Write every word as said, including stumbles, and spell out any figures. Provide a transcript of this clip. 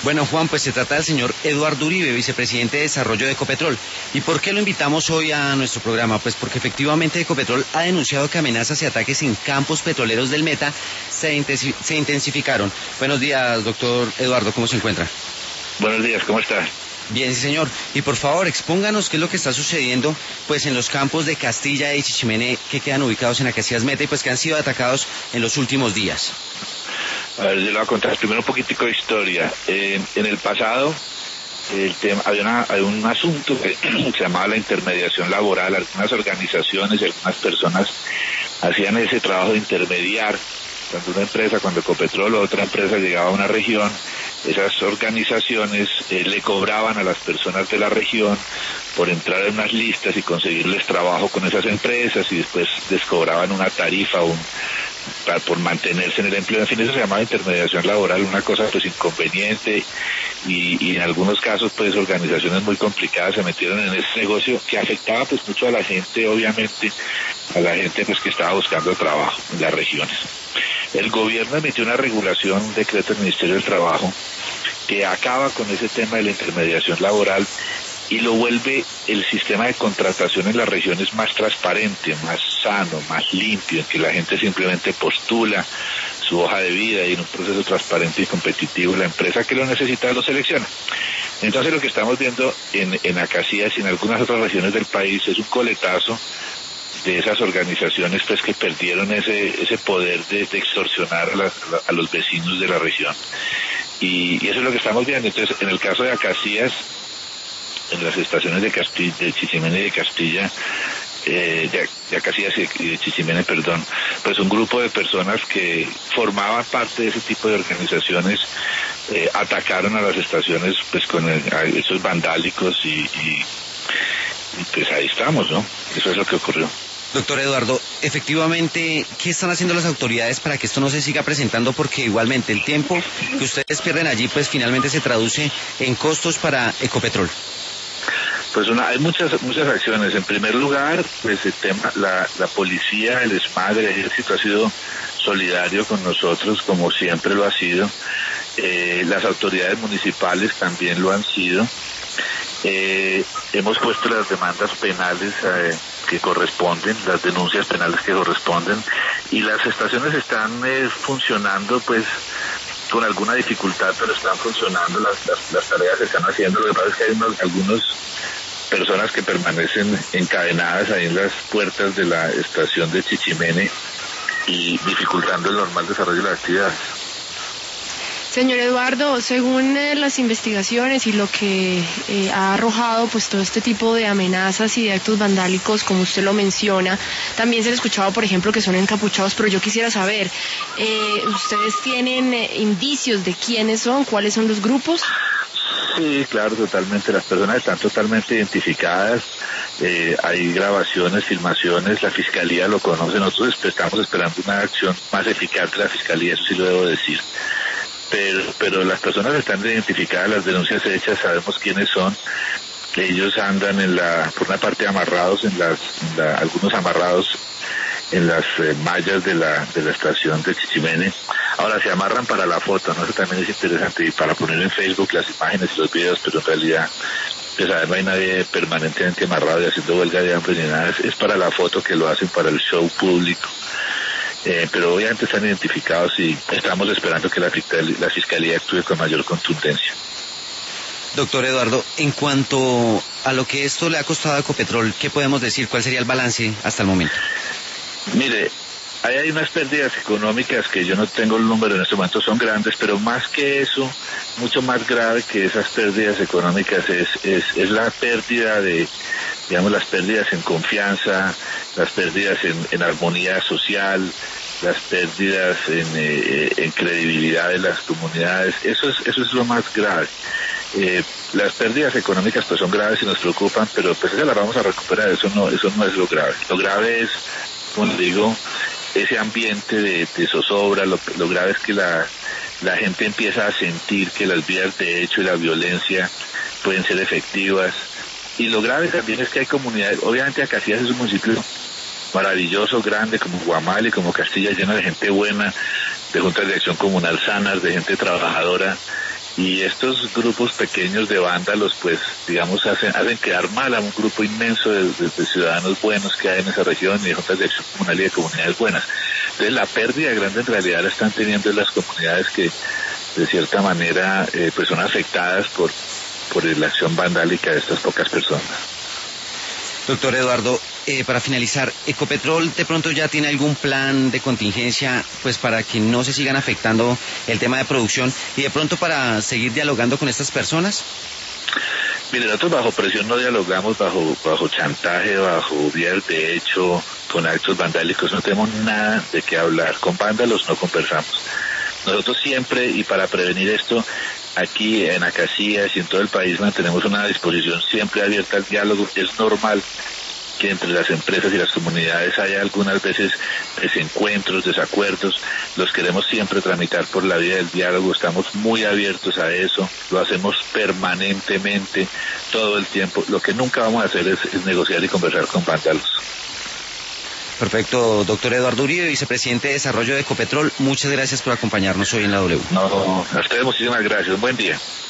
Bueno, Juan, pues se trata del señor Eduardo Uribe, vicepresidente de Desarrollo de Ecopetrol. ¿Y por qué lo invitamos hoy a nuestro programa? Pues porque efectivamente Ecopetrol ha denunciado que amenazas y ataques en campos petroleros del Meta se, intensi- se intensificaron. Buenos días, doctor Eduardo, ¿cómo se encuentra? Buenos días, ¿cómo estás? Bien, sí, señor. Y por favor, expónganos qué es lo que está sucediendo pues en los campos de Castilla y Chichimene que quedan ubicados en Acacias Meta y pues que han sido atacados en los últimos días. A ver, yo le voy a contar primero un poquitico de historia. Eh, en el pasado el tema, había, una, había un asunto que se llamaba la intermediación laboral. Algunas organizaciones y algunas personas hacían ese trabajo de intermediar. Cuando una empresa, cuando Ecopetrol o otra empresa llegaba a una región, esas organizaciones eh, le cobraban a las personas de la región por entrar en unas listas y conseguirles trabajo con esas empresas, y después les cobraban una tarifa un, para, por mantenerse en el empleo. En fin, eso se llamaba intermediación laboral, una cosa pues inconveniente, y, y en algunos casos pues organizaciones muy complicadas se metieron en ese negocio que afectaba pues mucho a la gente, obviamente a la gente pues que estaba buscando trabajo en las regiones. El gobierno emitió una regulación, un decreto del Ministerio del Trabajo, que acaba con ese tema de la intermediación laboral y lo vuelve el sistema de contratación en las regiones más transparente, más sano, más limpio, en que la gente simplemente postula su hoja de vida y en un proceso transparente y competitivo la empresa que lo necesita lo selecciona. Entonces lo que estamos viendo en, en Acacias y en algunas otras regiones del país es un coletazo de esas organizaciones pues que perdieron ese ese poder de, de extorsionar a, la, a los vecinos de la región, y, y eso es lo que estamos viendo. Entonces, en el caso de Acacias, en las estaciones de Castilla, de Chichimene y de Castilla, eh, de, de Acacias y de Chichimene, perdón, pues un grupo de personas que formaban parte de ese tipo de organizaciones eh, atacaron a las estaciones pues con el, a esos vandálicos y, y, y pues ahí estamos, ¿no? Eso es lo que ocurrió. Doctor Eduardo, efectivamente, ¿qué están haciendo las autoridades para que esto no se siga presentando? Porque igualmente el tiempo que ustedes pierden allí, pues finalmente se traduce en costos para Ecopetrol. Pues una, hay muchas muchas acciones. En primer lugar, pues el tema, la, la policía, el ESMAD, el ejército ha sido solidario con nosotros, como siempre lo ha sido. Eh, las autoridades municipales también lo han sido. Eh, hemos puesto las demandas penales eh, que corresponden, las denuncias penales que corresponden, y las estaciones están eh, funcionando pues con alguna dificultad, pero están funcionando, las, las, las tareas se están haciendo. Lo que pasa es que hay unos, algunas personas que permanecen encadenadas ahí en las puertas de la estación de Chichimene y dificultando el normal desarrollo de las actividades. Señor Eduardo, según eh, las investigaciones y lo que eh, ha arrojado pues todo este tipo de amenazas y de actos vandálicos, como usted lo menciona, también se ha escuchado, por ejemplo, que son encapuchados, pero yo quisiera saber, eh, ¿ustedes tienen eh, indicios de quiénes son, cuáles son los grupos? Sí, claro, totalmente. Las personas están totalmente identificadas. Eh, hay grabaciones, filmaciones, la Fiscalía lo conoce. Nosotros estamos esperando una acción más eficaz de la Fiscalía, eso sí lo debo decir. Pero, pero las personas están identificadas, las denuncias hechas, sabemos quiénes son. Ellos andan en la, por una parte amarrados en las, en la, algunos amarrados en las eh, mallas de la, de la estación de Chichimene. Ahora se amarran para la foto, ¿no? Eso también es interesante, y para poner en Facebook las imágenes y los videos, pero en realidad, pues a ver, no hay nadie permanentemente amarrado y haciendo huelga de hambre ni nada, es, es para la foto que lo hacen para el show público. Eh, pero obviamente están identificados y estamos esperando que la, la Fiscalía actúe con mayor contundencia. Doctor Eduardo, en cuanto a lo que esto le ha costado a Ecopetrol, ¿qué podemos decir? ¿Cuál sería el balance hasta el momento? Mire, ahí hay unas pérdidas económicas que yo no tengo el número en este momento, son grandes, pero más que eso, mucho más grave que esas pérdidas económicas es, es, es la pérdida de, digamos, las pérdidas en confianza, las pérdidas en, en armonía social, las pérdidas en, eh, en credibilidad de las comunidades. Eso es, eso es lo más grave. Eh, las pérdidas económicas pues son graves y nos preocupan, pero pues esas las vamos a recuperar, eso no, eso no es lo grave. Lo grave es, como digo, ese ambiente de, de zozobra. Lo, lo grave es que la, la gente empieza a sentir que las vías de hecho y la violencia pueden ser efectivas. Y lo grave también es que hay comunidades, obviamente Acacias es un municipio maravilloso, grande, como Guamal y como Castilla, lleno de gente buena, de juntas de acción comunal sanas, de gente trabajadora, y estos grupos pequeños de vándalos, pues, digamos, hacen, hacen quedar mal a un grupo inmenso de, de, de ciudadanos buenos que hay en esa región y de juntas de acción comunal y de comunidades buenas. Entonces, la pérdida grande en realidad la están teniendo las comunidades que, de cierta manera, eh, pues son afectadas por, por la acción vandálica de estas pocas personas. Doctor Eduardo, eh, para finalizar, ¿Ecopetrol de pronto ya tiene algún plan de contingencia pues para que no se sigan afectando el tema de producción y de pronto para seguir dialogando con estas personas? Mire, nosotros bajo presión no dialogamos, bajo bajo chantaje, bajo vías de hecho, con actos vandálicos, no tenemos nada de qué hablar. Con vándalos no conversamos. Nosotros siempre, y para prevenir esto, aquí en Acacías y en todo el país mantenemos una disposición siempre abierta al diálogo. Es normal que entre las empresas y las comunidades haya algunas veces desencuentros, desacuerdos. Los queremos siempre tramitar por la vía del diálogo. Estamos muy abiertos a eso. Lo hacemos permanentemente, todo el tiempo. Lo que nunca vamos a hacer es, es negociar y conversar con vándalos. Perfecto, doctor Eduardo Uribe, vicepresidente de Desarrollo de Ecopetrol, muchas gracias por acompañarnos hoy en la W. No, a ustedes muchísimas gracias, un buen día.